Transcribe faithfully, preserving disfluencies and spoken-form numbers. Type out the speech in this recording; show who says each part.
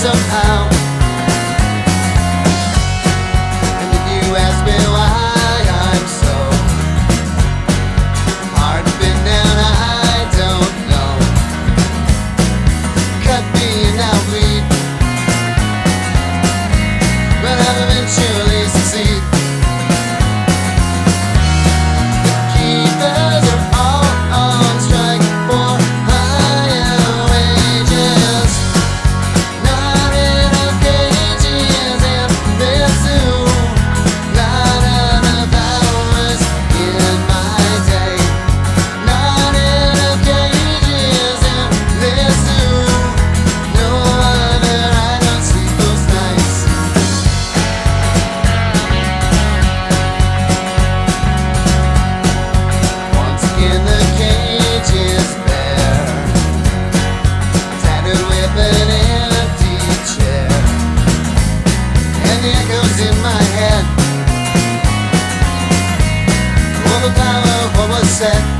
Speaker 1: somehow. And if you ask me why I'm so hard to pin down, I don't know. Cut me and I'll bleed, but I'll eventually succeed. Keepers are all on strike for higher wages. Not enough cages in this zoo. Not enough hours in my day. Not enough cages in this zoo. No wonder I don't sleep those nights. Once again the cage is bare, tattered with an empty chair, and the echoes in my head overpower what was said.